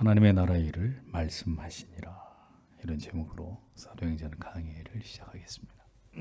하나님의 나라의 일을 말씀하시니라. 이런 제목으로 사도행전 강의를 시작하겠습니다.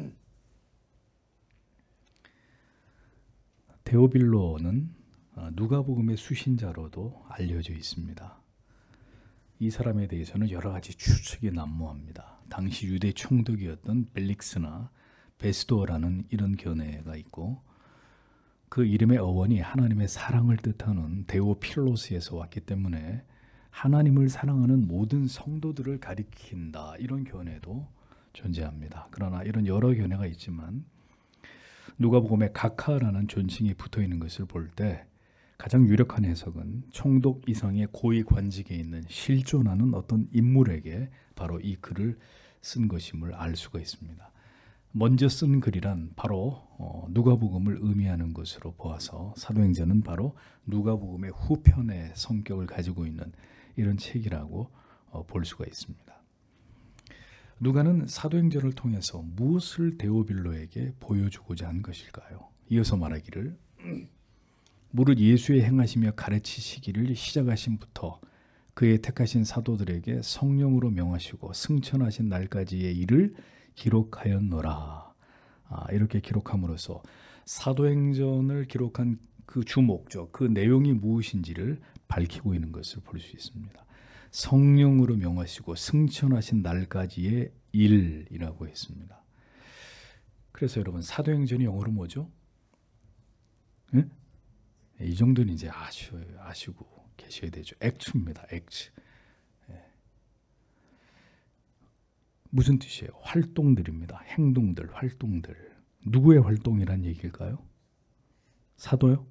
데오빌로는 누가복음의 수신자로도 알려져 있습니다. 이 사람에 대해서는 여러 가지 추측이 난무합니다. 당시 유대 총독이었던 벨릭스나 베스도라는 이런 견해가 있고, 그 이름의 어원이 하나님의 사랑을 뜻하는 데오필로스에서 왔기 때문에 하나님을 사랑하는 모든 성도들을 가리킨다, 이런 견해도 존재합니다. 그러나 이런 여러 견해가 있지만 누가복음에 각하라는 존칭이 붙어있는 것을 볼 때 가장 유력한 해석은 총독 이상의 고위 관직에 있는 실존하는 어떤 인물에게 바로 이 글을 쓴 것임을 알 수가 있습니다. 먼저 쓴 글이란 바로 누가복음을 의미하는 것으로 보아서 사도행전은 바로 누가복음의 후편의 성격을 가지고 있는 이런 책이라고 볼 수가 있습니다. 누가는 사도행전을 통해서 무엇을 데오빌로에게 보여주고자 한 것일까요? 이어서 말하기를, 무릇 예수의 행하시며 가르치시기를 시작하신부터 그의 택하신 사도들에게 성령으로 명하시고 승천하신 날까지의 일을 기록하였노라. 이렇게 기록함으로써 사도행전을 기록한 그 주목적, 그 내용이 무엇인지를 밝히고 있는 것을 볼 수 있습니다. 성령으로 명하시고 승천하신 날까지의 일이라고 했습니다. 그래서 여러분, 사도행전이 영어로 뭐죠? 네? 이 정도는 이제 아시고 계셔야 되죠. 액츠입니다. 액츠. 무슨 뜻이에요? 활동들입니다. 행동들, 활동들. 누구의 활동이란 얘기일까요? 사도요?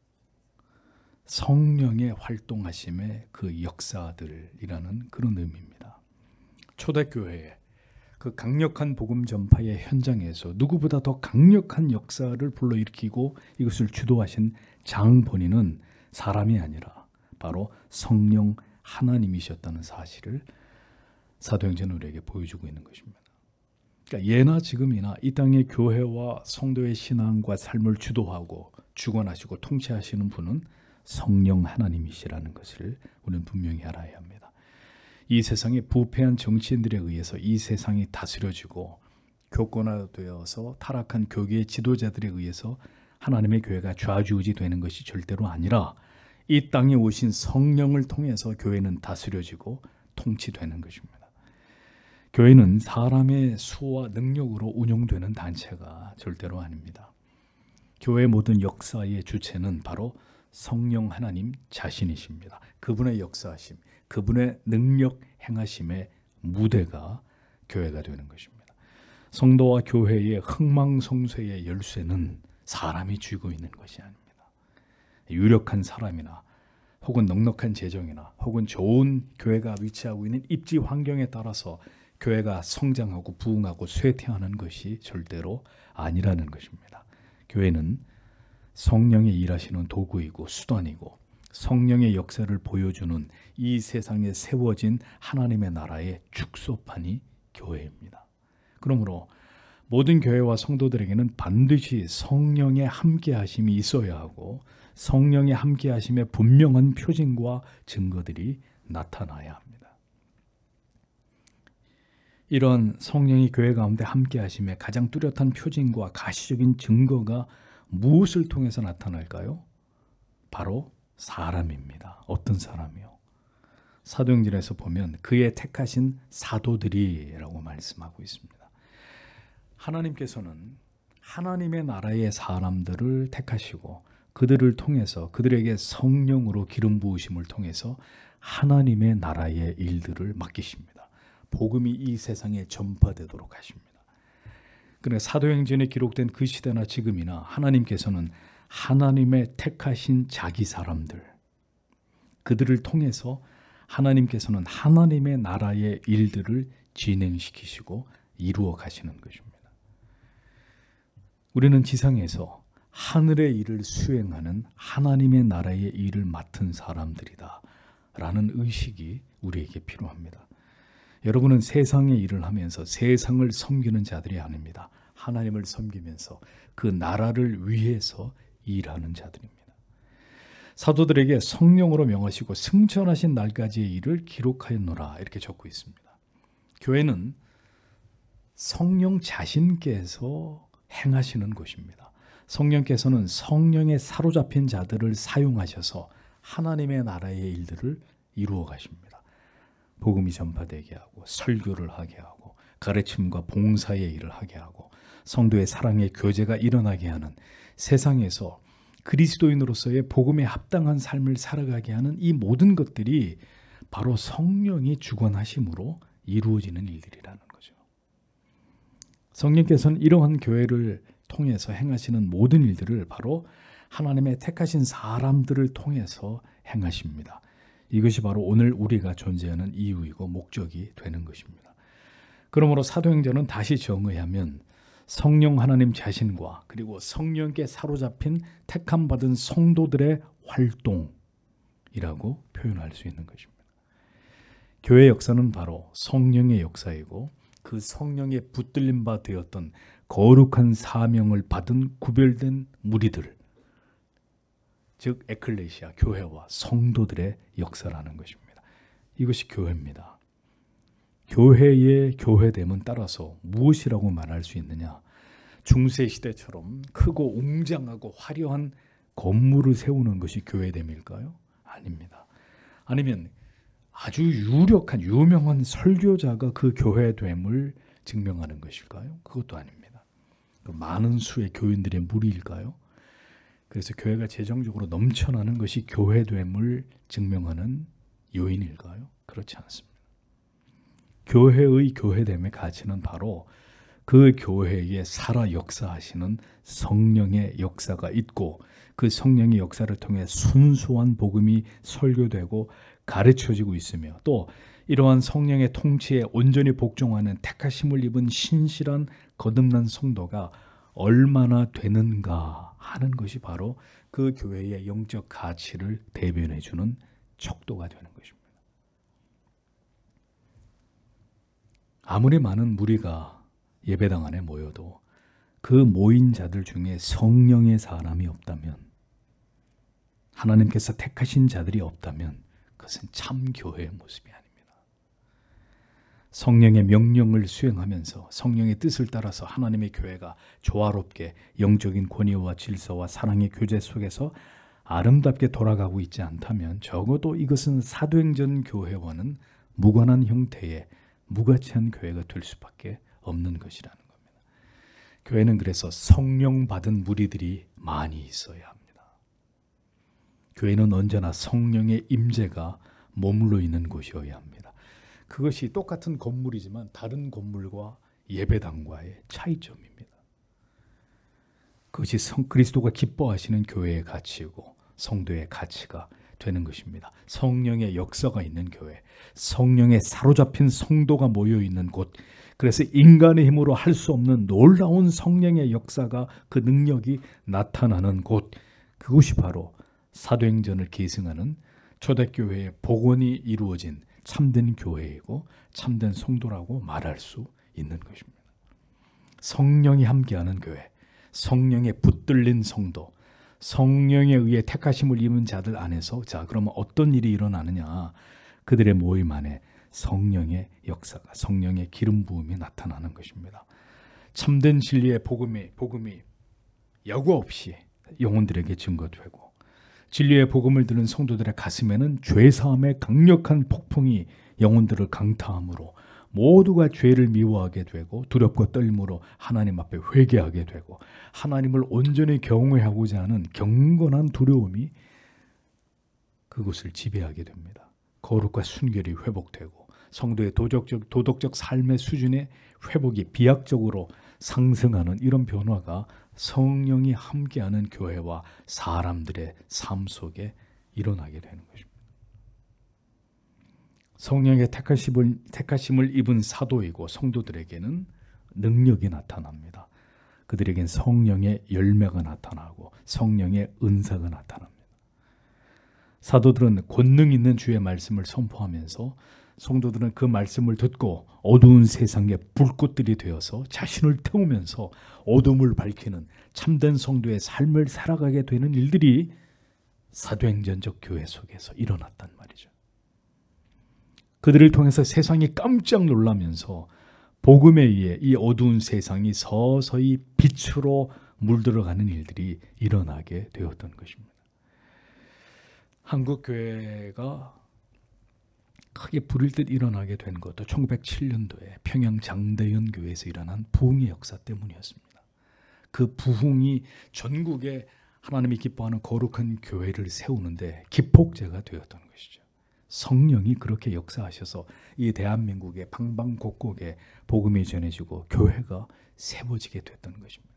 성령의 활동하심의 그 역사들이라는 그런 의미입니다. 초대교회의 그 강력한 복음 전파의 현장에서 누구보다 더 강력한 역사를 불러일으키고 이것을 주도하신 장본인은 사람이 아니라 바로 성령 하나님이셨다는 사실을 사도행전은 우리에게 보여주고 있는 것입니다. 그러니까 예나 지금이나 이 땅의 교회와 성도의 신앙과 삶을 주도하고 주관하시고 통치하시는 분은 성령 하나님이시라는 것을 우리는 분명히 알아야 합니다. 이 세상에 부패한 정치인들에 의해서 이 세상이 다스려지고 교권화되어서 타락한 교계의 지도자들에 의해서 하나님의 교회가 좌지우지 되는 것이 절대로 아니라 이 땅에 오신 성령을 통해서 교회는 다스려지고 통치되는 것입니다. 교회는 사람의 수와 능력으로 운영되는 단체가 절대로 아닙니다. 교회의 모든 역사의 주체는 바로 성령 하나님 자신이십니다. 그분의 역사하심, 그분의 능력 행하심의 무대가 교회가 되는 것입니다. 성도와 교회의 흥망성쇠의 열쇠는 사람이 쥐고 있는 것이 아닙니다. 유력한 사람이나 혹은 넉넉한 재정이나 혹은 좋은 교회가 위치하고 있는 입지 환경에 따라서 교회가 성장하고 부흥하고 쇠퇴하는 것이 절대로 아니라는 것입니다. 교회는 성령의 일하시는 도구이고 수단이고 성령의 역사를 보여주는 이 세상에 세워진 하나님의 나라의 축소판이 교회입니다. 그러므로 모든 교회와 성도들에게는 반드시 성령의 함께하심이 있어야 하고 성령의 함께하심의 분명한 표징과 증거들이 나타나야 합니다. 이런 성령이 교회 가운데 함께하심의 가장 뚜렷한 표징과 가시적인 증거가 무엇을 통해서 나타날까요? 바로 사람입니다. 어떤 사람이요? 사도행전에서 보면 그의 택하신 사도들이라고 말씀하고 있습니다. 하나님께서는 하나님의 나라의 사람들을 택하시고 그들을 통해서 그들에게 성령으로 기름 부으심을 통해서 하나님의 나라의 일들을 맡기십니다. 복음이 이 세상에 전파되도록 하십니다. 그러나 사도행전에 기록된 그 시대나 지금이나 하나님께서는 하나님의 택하신 자기 사람들, 그들을 통해서 하나님께서는 하나님의 나라의 일들을 진행시키시고 이루어 가시는 것입니다. 우리는 지상에서 하늘의 일을 수행하는 하나님의 나라의 일을 맡은 사람들이다 라는 의식이 우리에게 필요합니다. 여러분은 세상의 일을 하면서 세상을 섬기는 자들이 아닙니다. 하나님을 섬기면서 그 나라를 위해서 일하는 자들입니다. 사도들에게 성령으로 명하시고 승천하신 날까지의 일을 기록하였노라 이렇게 적고 있습니다. 교회는 성령 자신께서 행하시는 곳입니다. 성령께서는 성령에 사로잡힌 자들을 사용하셔서 하나님의 나라의 일들을 이루어 가십니다. 복음이 전파되게 하고 설교를 하게 하고 가르침과 봉사의 일을 하게 하고 성도의 사랑의 교제가 일어나게 하는 세상에서 그리스도인으로서의 복음에 합당한 삶을 살아가게 하는 이 모든 것들이 바로 성령이 주관하심으로 이루어지는 일들이라는 거죠. 성령께서는 이러한 교회를 통해서 행하시는 모든 일들을 바로 하나님의 택하신 사람들을 통해서 행하십니다. 이것이 바로 오늘 우리가 존재하는 이유이고 목적이 되는 것입니다. 그러므로 사도행전은 다시 정의하면 성령 하나님 자신과 그리고 성령께 사로잡힌 택함받은 성도들의 활동이라고 표현할 수 있는 것입니다. 교회 역사는 바로 성령의 역사이고 그 성령에 붙들림 바 되었던 거룩한 사명을 받은 구별된 무리들, 즉 에클레시아, 교회와 성도들의 역사라는 것입니다. 이것이 교회입니다. 교회의 교회됨은 따라서 무엇이라고 말할 수 있느냐? 중세시대처럼 크고 웅장하고 화려한 건물을 세우는 것이 교회됨일까요? 아닙니다. 아니면 아주 유력한 유명한 설교자가 그 교회됨을 증명하는 것일까요? 그것도 아닙니다. 많은 수의 교인들의 무리일까요? 그래서 교회가 재정적으로 넘쳐나는 것이 교회됨을 증명하는 요인일까요? 그렇지 않습니다. 교회의 교회됨의 가치는 바로 그 교회에 살아 역사하시는 성령의 역사가 있고 그 성령의 역사를 통해 순수한 복음이 설교되고 가르쳐지고 있으며 또 이러한 성령의 통치에 온전히 복종하는 택하심을 입은 신실한 거듭난 성도가 얼마나 되는가 하는 것이 바로 그 교회의 영적 가치를 대변해 주는 척도가 되는 것입니다. 아무리 많은 무리가 예배당 안에 모여도 그 모인 자들 중에 성령의 사람이 없다면, 하나님께서 택하신 자들이 없다면 그것은 참 교회의 모습이 아닙니다. 성령의 명령을 수행하면서 성령의 뜻을 따라서 하나님의 교회가 조화롭게 영적인 권위와 질서와 사랑의 교제 속에서 아름답게 돌아가고 있지 않다면 적어도 이것은 사도행전 교회와는 무관한 형태의 무가치한 교회가 될 수밖에 없는 것이라는 겁니다. 교회는 그래서 성령 받은 무리들이 많이 있어야 합니다. 교회는 언제나 성령의 임재가 머물러 있는 곳이어야 합니다. 그것이 똑같은 건물이지만 다른 건물과 예배당과의 차이점입니다. 그것이 그리스도가 기뻐하시는 교회의 가치이고 성도의 가치가 되는 것입니다. 성령의 역사가 있는 교회, 성령에 사로잡힌 성도가 모여 있는 곳, 그래서 인간의 힘으로 할 수 없는 놀라운 성령의 역사가 그 능력이 나타나는 곳, 그것이 바로 사도행전을 계승하는 초대교회의 복원이 이루어진 참된 교회이고 참된 성도라고 말할 수 있는 것입니다. 성령이 함께하는 교회, 성령에 붙들린 성도, 성령에 의해 택하심을 입은 자들 안에서 자 그러면 어떤 일이 일어나느냐? 그들의 모임 안에 성령의 역사가, 성령의 기름 부음이 나타나는 것입니다. 참된 진리의 복음이 여과 없이 영혼들에게 증거되고 진리의 복음을 들은 성도들의 가슴에는 죄사함의 강력한 폭풍이 영혼들을 강타함으로 모두가 죄를 미워하게 되고 두렵고 떨림으로 하나님 앞에 회개하게 되고 하나님을 온전히 경외하고자 하는 경건한 두려움이 그곳을 지배하게 됩니다. 거룩과 순결이 회복되고 성도의 도덕적 삶의 수준의 회복이 비약적으로 상승하는 이런 변화가 성령이 함께하는 교회와 사람들의 삶 속에 일어나게 되는 것입니다. 성령의 택하심을 입은 사도이고 성도들에게는 능력이 나타납니다. 그들에겐 성령의 열매가 나타나고 성령의 은사가 나타납니다. 사도들은 권능 있는 주의 말씀을 선포하면서 성도들은 그 말씀을 듣고 어두운 세상의 불꽃들이 되어서 자신을 태우면서 어둠을 밝히는 참된 성도의 삶을 살아가게 되는 일들이 사도행전적 교회 속에서 일어났단 말이죠. 그들을 통해서 세상이 깜짝 놀라면서 복음에 의해 이 어두운 세상이 서서히 빛으로 물들어가는 일들이 일어나게 되었던 것입니다. 한국 교회가 크게 불일 듯 일어나게 된 것도 1907년도에 평양 장대현 교회에서 일어난 부흥의 역사 때문이었습니다. 그 부흥이 전국에 하나님이 기뻐하는 거룩한 교회를 세우는데 기폭제가 되었던 것이죠. 성령이 그렇게 역사하셔서 이 대한민국의 방방곡곡에 복음이 전해지고 교회가 세워지게 됐던 것입니다.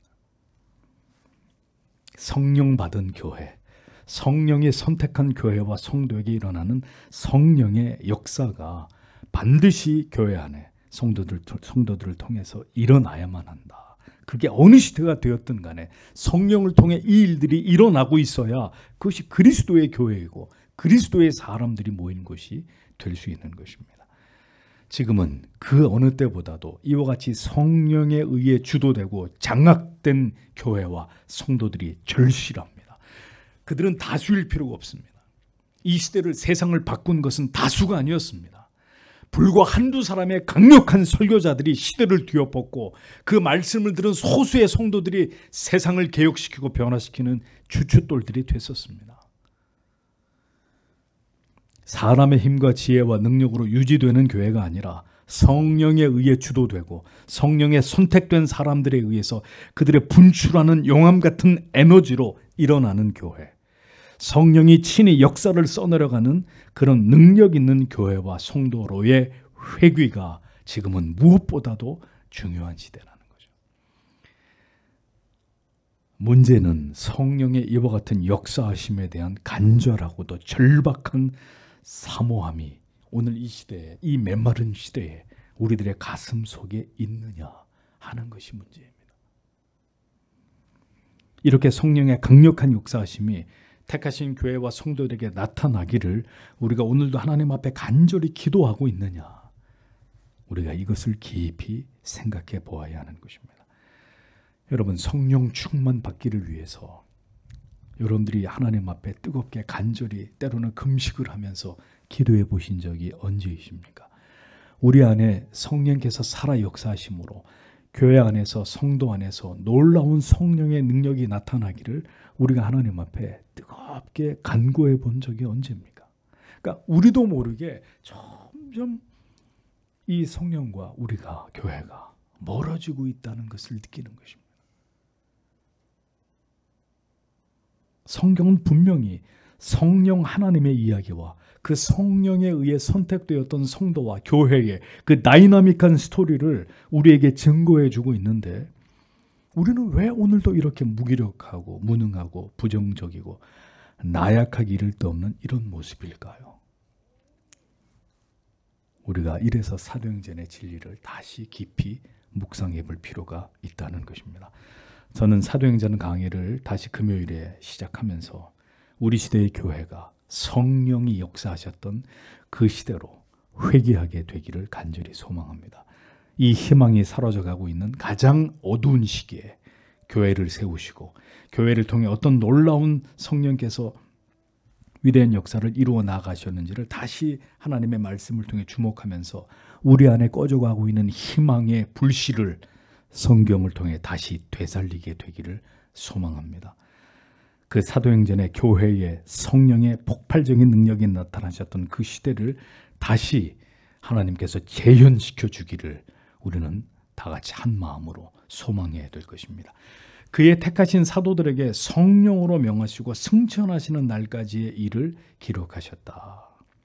성령 받은 교회, 성령이 선택한 교회와 성도에게 일어나는 성령의 역사가 반드시 교회 안에 성도들을 통해서 일어나야만 한다. 그게 어느 시대가 되었든 간에 성령을 통해 이 일들이 일어나고 있어야 그것이 그리스도의 교회이고 그리스도의 사람들이 모인 곳이 될 수 있는 것입니다. 지금은 그 어느 때보다도 이와 같이 성령에 의해 주도되고 장악된 교회와 성도들이 절실합니다. 그들은 다수일 필요가 없습니다. 이 시대를 세상을 바꾼 것은 다수가 아니었습니다. 불과 한두 사람의 강력한 설교자들이 시대를 뒤엎었고 그 말씀을 들은 소수의 성도들이 세상을 개혁시키고 변화시키는 주춧돌들이 됐었습니다. 사람의 힘과 지혜와 능력으로 유지되는 교회가 아니라 성령에 의해 주도되고 성령에 선택된 사람들에 의해서 그들의 분출하는 용암 같은 에너지로 일어나는 교회, 성령이 친히 역사를 써내려가는 그런 능력 있는 교회와 성도로의 회귀가 지금은 무엇보다도 중요한 시대라는 거죠. 문제는 성령의 이와 같은 역사하심에 대한 간절하고도 절박한 사모함이 오늘 이 시대에, 이 메마른 시대에 우리들의 가슴 속에 있느냐 하는 것이 문제입니다. 이렇게 성령의 강력한 역사하심이 택하신 교회와 성도들에게 나타나기를 우리가 오늘도 하나님 앞에 간절히 기도하고 있느냐, 우리가 이것을 깊이 생각해 보아야 하는 것입니다. 여러분, 성령 충만 받기를 위해서 여러분들이 하나님 앞에 뜨겁게 간절히 때로는 금식을 하면서 기도해 보신 적이 언제이십니까? 우리 안에 성령께서 살아 역사하심으로 교회 안에서 성도 안에서 놀라운 성령의 능력이 나타나기를 우리가 하나님 앞에 뜨겁게 간구해 본 적이 언제입니까? 그러니까 우리도 모르게 점점 이 성령과 우리가, 교회가 멀어지고 있다는 것을 느끼는 것입니다. 성경은 분명히 성령 하나님의 이야기와 그 성령에 의해 선택되었던 성도와 교회의 그 다이나믹한 스토리를 우리에게 증거해 주고 있는데 우리는 왜 오늘도 이렇게 무기력하고 무능하고 부정적이고 나약하기 이를 데 없는 이런 모습일까요? 우리가 이래서 사도행전의 진리를 다시 깊이 묵상해 볼 필요가 있다는 것입니다. 저는 사도행전 강의를 다시 금요일에 시작하면서 우리 시대의 교회가 성령이 역사하셨던 그 시대로 회귀하게 되기를 간절히 소망합니다. 이 희망이 사라져가고 있는 가장 어두운 시기에 교회를 세우시고 교회를 통해 어떤 놀라운 성령께서 위대한 역사를 이루어 나가셨는지를 다시 하나님의 말씀을 통해 주목하면서 우리 안에 꺼져가고 있는 희망의 불씨를 성경을 통해 다시 되살리게 되기를 소망합니다. 그 사도행전의 교회의 성령의 폭발적인 능력이 나타나셨던 그 시대를 다시 하나님께서 재현시켜 주기를 우리는 다 같이 한 마음으로 소망해야 될 것입니다. 그의 택하신 사도들에게 성령으로 명하시고 승천하시는 날까지의 일을 기록하셨다.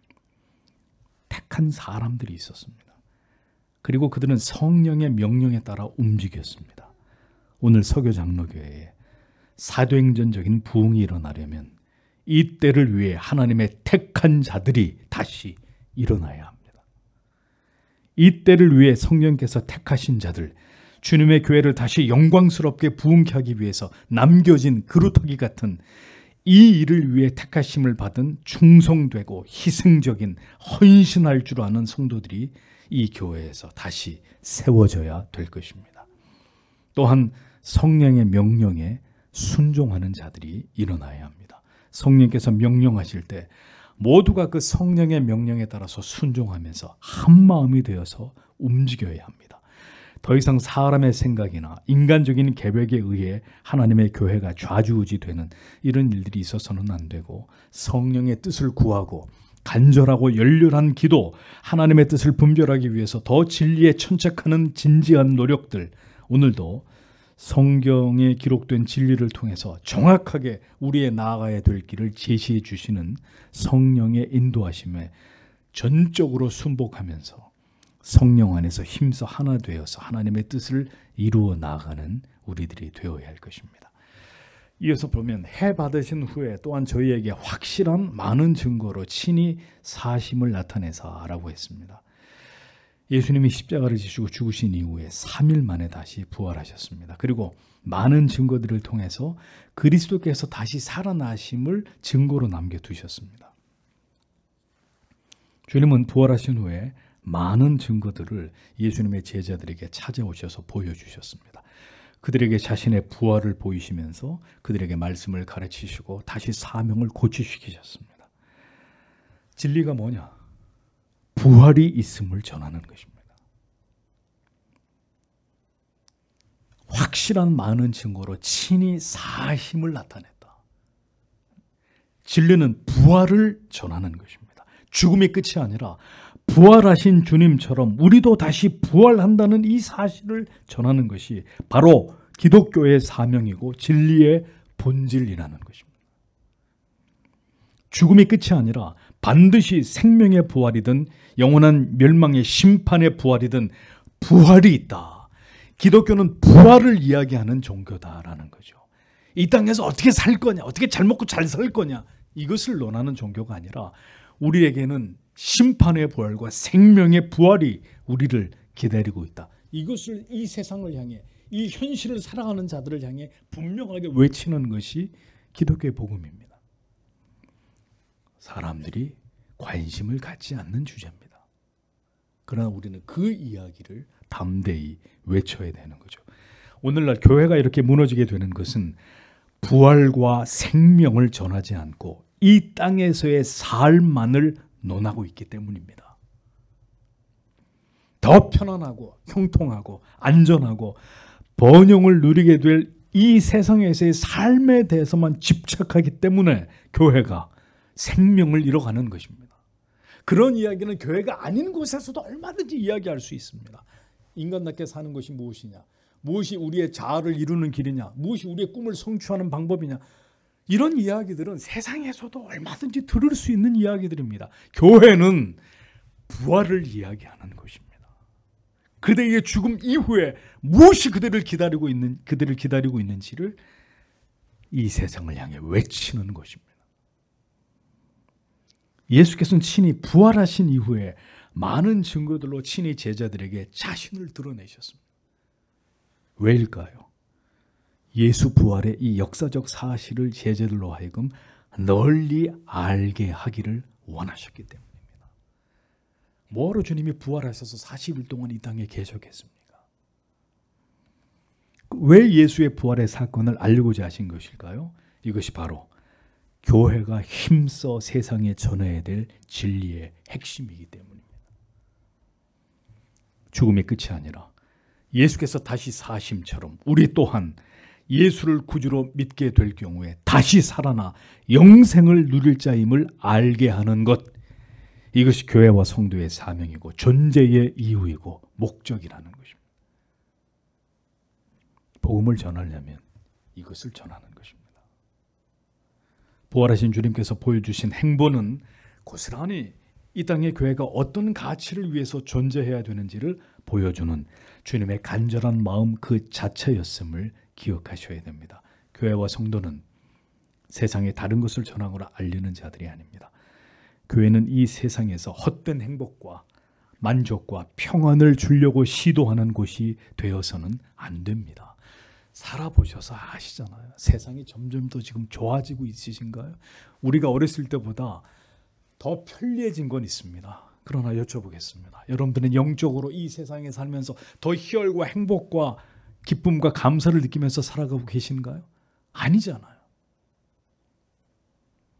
택한 사람들이 있었습니다. 그리고 그들은 성령의 명령에 따라 움직였습니다. 오늘 서교장로교회에 사도행전적인 부흥이 일어나려면 이 때를 위해 하나님의 택한 자들이 다시 일어나야 합니다. 이 때를 위해 성령께서 택하신 자들, 주님의 교회를 다시 영광스럽게 부흥케 하기 위해서 남겨진 그루터기 같은 이 일을 위해 택하심을 받은 충성되고 희생적인 헌신할 줄 아는 성도들이 이 교회에서 다시 세워져야 될 것입니다. 또한 성령의 명령에 순종하는 자들이 일어나야 합니다. 성령께서 명령하실 때 모두가 그 성령의 명령에 따라서 순종하면서 한 마음이 되어서 움직여야 합니다. 더 이상 사람의 생각이나 인간적인 계획에 의해 하나님의 교회가 좌지우지되는 이런 일들이 있어서는 안 되고, 성령의 뜻을 구하고 간절하고 열렬한 기도, 하나님의 뜻을 분별하기 위해서 더 진리에 천착하는 진지한 노력들, 오늘도 성경에 기록된 진리를 통해서 정확하게 우리의 나아가야 될 길을 제시해 주시는 성령의 인도하심에 전적으로 순복하면서 성령 안에서 힘써 하나 되어서 하나님의 뜻을 이루어 나아가는 우리들이 되어야 할 것입니다. 이어서 보면, 해 받으신 후에 또한 저희에게 확실한 많은 증거로 친히 사심을 나타내사라고 했습니다. 예수님이 십자가를 지시고 죽으신 이후에 3일 만에 다시 부활하셨습니다. 그리고 많은 증거들을 통해서 그리스도께서 다시 살아나심을 증거로 남겨두셨습니다. 주님은 부활하신 후에 많은 증거들을 예수님의 제자들에게 찾아오셔서 보여주셨습니다. 그들에게 자신의 부활을 보이시면서 그들에게 말씀을 가르치시고 다시 사명을 고취시키셨습니다. 진리가 뭐냐? 부활이 있음을 전하는 것입니다. 확실한 많은 증거로 친히 사심을 나타냈다. 진리는 부활을 전하는 것입니다. 죽음이 끝이 아니라 부활하신 주님처럼 우리도 다시 부활한다는 이 사실을 전하는 것이 바로 기독교의 사명이고 진리의 본질이라는 것입니다. 죽음이 끝이 아니라 반드시 생명의 부활이든 영원한 멸망의 심판의 부활이든 부활이 있다. 기독교는 부활을 이야기하는 종교다라는 거죠. 이 땅에서 어떻게 살 거냐, 어떻게 잘 먹고 잘 살 거냐, 이것을 논하는 종교가 아니라 우리에게는 심판의 부활과 생명의 부활이 우리를 기다리고 있다. 이것을 이 세상을 향해, 이 현실을 살아가는 자들을 향해 분명하게 외치는 것이 기독교의 복음입니다. 사람들이 관심을 갖지 않는 주제입니다. 그러나 우리는 그 이야기를 담대히 외쳐야 되는 거죠. 오늘날 교회가 이렇게 무너지게 되는 것은 부활과 생명을 전하지 않고 이 땅에서의 삶만을 논하고 있기 때문입니다. 더 편안하고 형통하고 안전하고 번영을 누리게 될 이 세상에서의 삶에 대해서만 집착하기 때문에 교회가 생명을 잃어가는 것입니다. 그런 이야기는 교회가 아닌 곳에서도 얼마든지 이야기할 수 있습니다. 인간답게 사는 것이 무엇이냐, 무엇이 우리의 자아를 이루는 길이냐, 무엇이 우리의 꿈을 성취하는 방법이냐, 이런 이야기들은 세상에서도 얼마든지 들을 수 있는 이야기들입니다. 교회는 부활을 이야기하는 것입니다. 그들의 죽음 이후에 무엇이 그들을 기다리고 있는지를 이 세상을 향해 외치는 것입니다. 예수께서는 친히 부활하신 이후에 많은 증거들로 친히 제자들에게 자신을 드러내셨습니다. 왜일까요? 예수 부활의 이 역사적 사실을 제자들로 하여금 널리 알게 하기를 원하셨기 때문입니다. 뭐하러 주님이 부활하셔서 40일 동안 이 땅에 계셨겠습니까? 왜 예수의 부활의 사건을 알고자 하신 것일까요? 이것이 바로 교회가 힘써 세상에 전해야 될 진리의 핵심이기 때문입니다. 죽음의 끝이 아니라 예수께서 다시 사심처럼 우리 또한 예수를 구주로 믿게 될 경우에 다시 살아나 영생을 누릴 자임을 알게 하는 것, 이것이 교회와 성도의 사명이고 존재의 이유이고 목적이라는 것입니다. 복음을 전하려면 이것을 전하는 것입니다. 부활하신 주님께서 보여주신 행보는 고스란히 이 땅의 교회가 어떤 가치를 위해서 존재해야 되는지를 보여주는 주님의 간절한 마음 그 자체였음을 기억하셔야 됩니다. 교회와 성도는 세상에 다른 것을 전하거나 알리는 자들이 아닙니다. 교회는 이 세상에서 헛된 행복과 만족과 평안을 주려고 시도하는 곳이 되어서는 안 됩니다. 살아보셔서 아시잖아요. 세상이 점점 더 지금 좋아지고 있으신가요? 우리가 어렸을 때보다 더 편리해진 건 있습니다. 그러나 여쭤보겠습니다. 여러분들은 영적으로 이 세상에 살면서 더 희열과 행복과 기쁨과 감사를 느끼면서 살아가고 계신가요? 아니잖아요.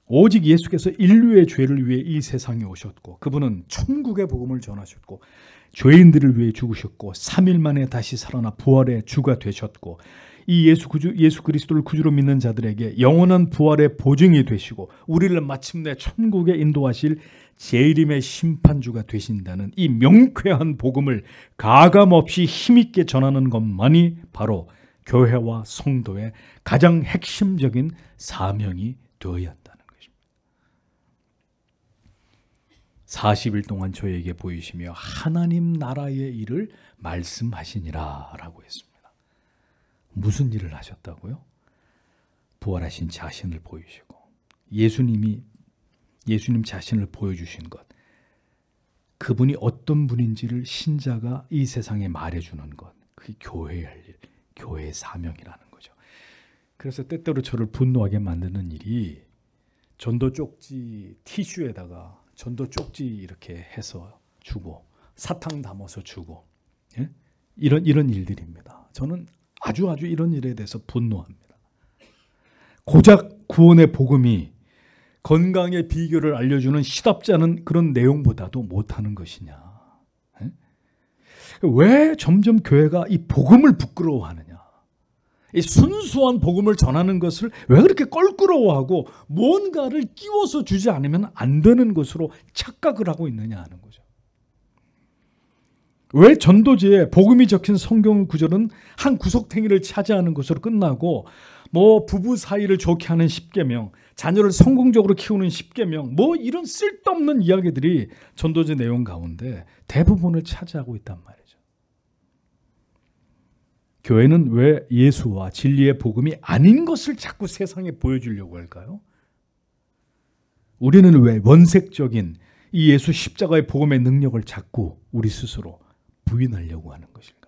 오직 예수께서 인류의 죄를 위해 이 세상에 오셨고 그분은 천국의 복음을 전하셨고 죄인들을 위해 죽으셨고 3일 만에 다시 살아나 부활의 주가 되셨고 이 예수 그리스도를 구주로 믿는 자들에게 영원한 부활의 보증이 되시고 우리를 마침내 천국에 인도하실 재림의 심판주가 되신다는 이 명쾌한 복음을 가감없이 힘있게 전하는 것만이 바로 교회와 성도의 가장 핵심적인 사명이 되어야 한다는 것입니다. 40일 동안 저에게 보이시며 하나님 나라의 일을 말씀하시니라 라고 했습니다. 무슨 일을 하셨다고요? 부활하신 자신을 보이시고 예수님 자신을 보여주신 것, 그분이 어떤 분인지를 신자가 이 세상에 말해주는 것, 그게 교회의 할 일, 교회의 사명이라는 거죠. 그래서 때때로 저를 분노하게 만드는 일이 전도 쪽지 티슈에다가 전도 쪽지 이렇게 해서 주고 사탕 담아서 주고, 예? 이런 일들입니다. 저는 아주 이런 일에 대해서 분노합니다. 고작 구원의 복음이 건강의 비결을 알려주는 시답지 않은 그런 내용보다도 못하는 것이냐. 예? 왜 점점 교회가 이 복음을 부끄러워하느냐. 이 순수한 복음을 전하는 것을 왜 그렇게 껄끄러워하고 뭔가를 끼워서 주지 않으면 안 되는 것으로 착각을 하고 있느냐 하는 거죠. 왜 전도지에 복음이 적힌 성경 구절은 한 구석탱이를 차지하는 것으로 끝나고 뭐 부부 사이를 좋게 하는 10계명, 자녀를 성공적으로 키우는 10계명, 뭐 이런 쓸데없는 이야기들이 전도지 내용 가운데 대부분을 차지하고 있단 말이죠. 교회는 왜 예수와 진리의 복음이 아닌 것을 자꾸 세상에 보여주려고 할까요? 우리는 왜 원색적인 이 예수 십자가의 복음의 능력을 자꾸 우리 스스로 부인하려고 하는 것일까요?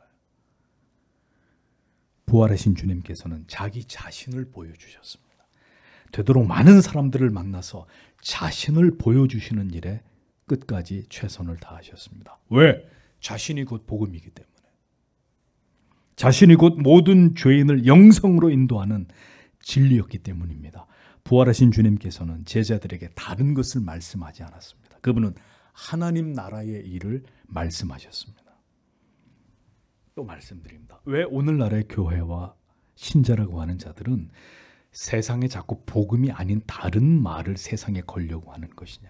부활하신 주님께서는 자기 자신을 보여주셨습니다. 되도록 많은 사람들을 만나서 자신을 보여주시는 일에 끝까지 최선을 다하셨습니다. 왜? 자신이 곧 복음이기 때문에. 자신이 곧 모든 죄인을 영성으로 인도하는 진리였기 때문입니다. 부활하신 주님께서는 제자들에게 다른 것을 말씀하지 않았습니다. 그분은 하나님 나라의 일을 말씀하셨습니다. 또 말씀드립니다. 왜 오늘날의 교회와 신자라고 하는 자들은 세상에 자꾸 복음이 아닌 다른 말을 세상에 걸려고 하는 것이냐?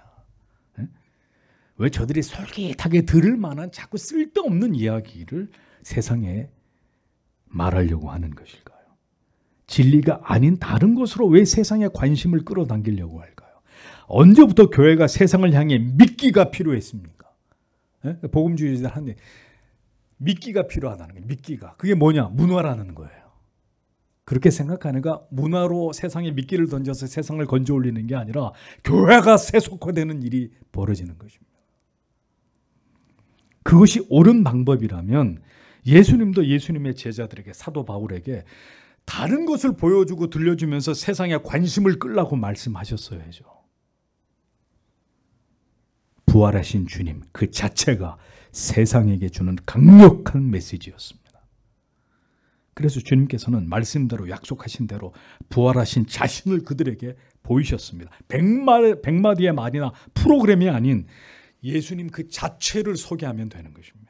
왜 저들이 솔깃하게 들을 만한 자꾸 쓸데없는 이야기를 세상에 말하려고 하는 것일까요? 진리가 아닌 다른 것으로 왜 세상에 관심을 끌어당기려고 할까요? 언제부터 교회가 세상을 향해 미끼가 필요했습니까? 복음주의자들 하는데 미끼가 필요하다는 거예요. 미끼가. 그게 뭐냐? 문화라는 거예요. 그렇게 생각하니까 문화로 세상에 미끼를 던져서 세상을 건져 올리는 게 아니라 교회가 세속화되는 일이 벌어지는 것입니다. 그것이 옳은 방법이라면 예수님도 예수님의 제자들에게, 사도 바울에게 다른 것을 보여주고 들려주면서 세상에 관심을 끌라고 말씀하셨어야죠. 부활하신 주님 그 자체가 세상에게 주는 강력한 메시지였습니다. 그래서 주님께서는 말씀대로 약속하신 대로 부활하신 자신을 그들에게 보이셨습니다. 100마디의 말이나 프로그램이 아닌 예수님 그 자체를 소개하면 되는 것입니다.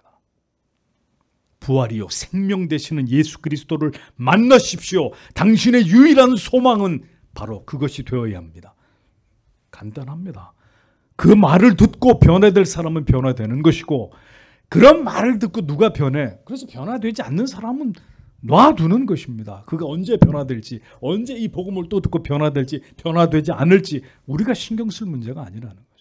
부활이요 생명 되시는 예수 그리스도를 만나십시오. 당신의 유일한 소망은 바로 그것이 되어야 합니다. 간단합니다. 그 말을 듣고 변화될 사람은 변화되는 것이고, 그런 말을 듣고 누가 변해? 그래서 변화되지 않는 사람은 놔두는 것입니다. 그가 언제 변화될지, 언제 이 복음을 또 듣고 변화될지, 변화되지 않을지 우리가 신경 쓸 문제가 아니라는 거죠.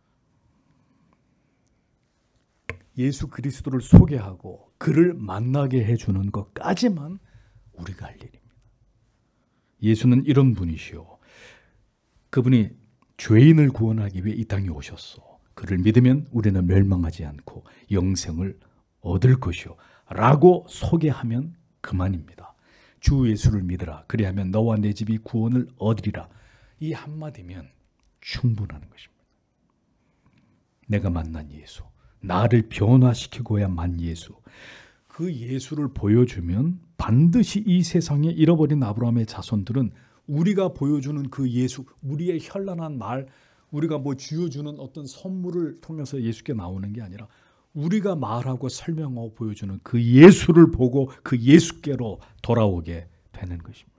예수 그리스도를 소개하고 그를 만나게 해주는 것까지만 우리가 할 일입니다. 예수는 이런 분이시오. 그분이 죄인을 구원하기 위해 이 땅에 오셨소. 그를 믿으면 우리는 멸망하지 않고 영생을 얻을 것이오 라고 소개하면 그만입니다. 주 예수를 믿으라. 그리하면 너와 내 집이 구원을 얻으리라. 이 한마디면 충분한 것입니다. 내가 만난 예수, 나를 변화시키고야만 예수, 그 예수를 보여주면 반드시 이 세상에 잃어버린 아브라함의 자손들은 우리가 보여주는 그 예수, 우리의 현란한 말, 우리가 뭐 쥐어주는 어떤 선물을 통해서 예수께 나오는 게 아니라 우리가 말하고 설명하고 보여주는 그 예수를 보고 그 예수께로 돌아오게 되는 것입니다.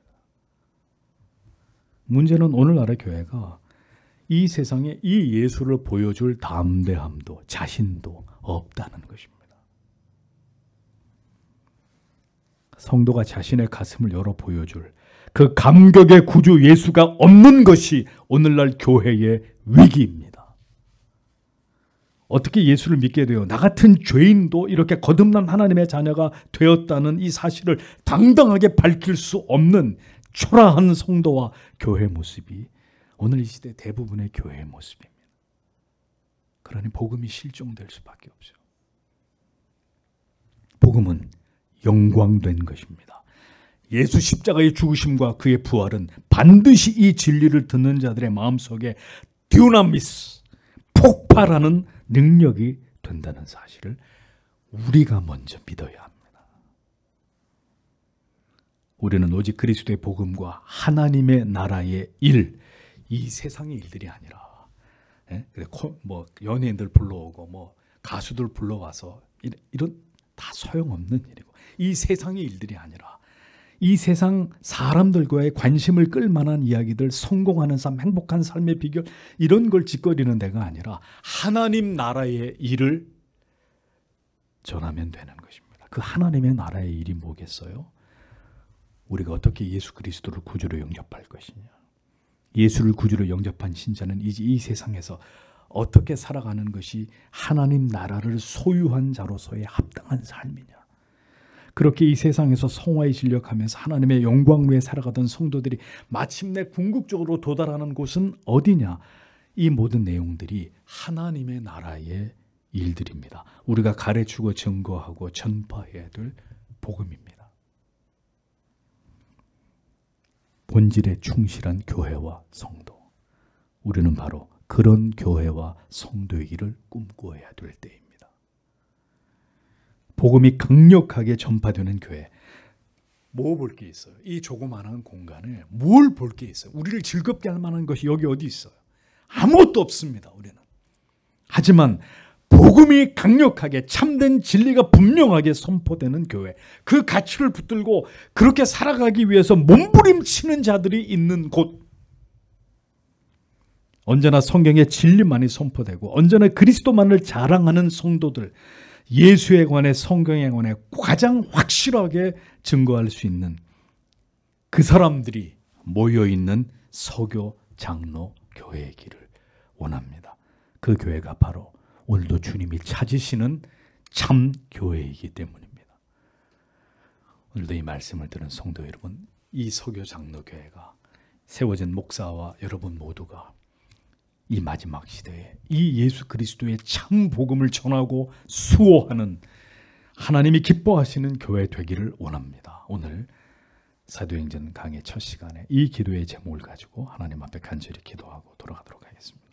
문제는 오늘날의 교회가 이 세상에 이 예수를 보여줄 담대함도 자신도 없다는 것입니다. 성도가 자신의 가슴을 열어 보여줄 그 감격의 구주 예수가 없는 것이 오늘날 교회의 위기입니다. 어떻게 예수를 믿게 돼요? 나 같은 죄인도 이렇게 거듭난 하나님의 자녀가 되었다는 이 사실을 당당하게 밝힐 수 없는 초라한 성도와 교회 모습이 오늘 이 시대 대부분의 교회의 모습입니다. 그러니 복음이 실종될 수밖에 없어요. 복음은 영광된 것입니다. 예수 십자가의 죽으심과 그의 부활은 반드시 이 진리를 듣는 자들의 마음속에 듀나미스, 폭발하는 능력이 된다는 사실을 우리가 먼저 믿어야 합니다. 우리는 오직 그리스도의 복음과 하나님의 나라의 일, 이 세상의 일들이 아니라 뭐 연예인들 불러오고 뭐 가수들 불러와서 이런 다 소용없는 일이고, 이 세상의 일들이 아니라 이 세상 사람들과의 관심을 끌만한 이야기들, 성공하는 삶, 행복한 삶의 비결, 이런 걸 짓거리는 데가 아니라 하나님 나라의 일을 전하면 되는 것입니다. 그 하나님의 나라의 일이 뭐겠어요? 우리가 어떻게 예수 그리스도를 구주로 영접할 것이냐. 예수를 구주로 영접한 신자는 이제 이 세상에서 어떻게 살아가는 것이 하나님 나라를 소유한 자로서의 합당한 삶이냐. 그렇게 이 세상에서 성화에 진력하면서 하나님의 영광 위에 살아가던 성도들이 마침내 궁극적으로 도달하는 곳은 어디냐. 이 모든 내용들이 하나님의 나라의 일들입니다. 우리가 가르치고 증거하고 전파해야 될 복음입니다. 본질에 충실한 교회와 성도, 우리는 바로 그런 교회와 성도의 일을 꿈꾸어야 될 때입니다. 복음이 강력하게 전파되는 교회, 뭐 볼 게 있어요? 이 조그마한 공간에 뭘 볼 게 있어요? 우리를 즐겁게 할 만한 것이 여기 어디 있어요? 아무것도 없습니다. 우리는. 하지만 복음이 강력하게, 참된 진리가 분명하게 선포되는 교회, 그 가치를 붙들고 그렇게 살아가기 위해서 몸부림치는 자들이 있는 곳, 언제나 성경의 진리만이 선포되고 언제나 그리스도만을 자랑하는 성도들, 예수에 관해, 성경에 관해 가장 확실하게 증거할 수 있는 그 사람들이 모여있는 서교, 장로, 교회의 길을 원합니다. 그 교회가 바로 오늘도 주님이 찾으시는 참 교회이기 때문입니다. 오늘도 이 말씀을 들은 성도 여러분, 이 서교 장로 교회가 세워진 목사와 여러분 모두가 이 마지막 시대에 이 예수 그리스도의 참 복음을 전하고 수호하는 하나님이 기뻐하시는 교회 되기를 원합니다. 오늘 사도행전 강의 첫 시간에 이 기도의 제목을 가지고 하나님 앞에 간절히 기도하고 돌아가도록 하겠습니다.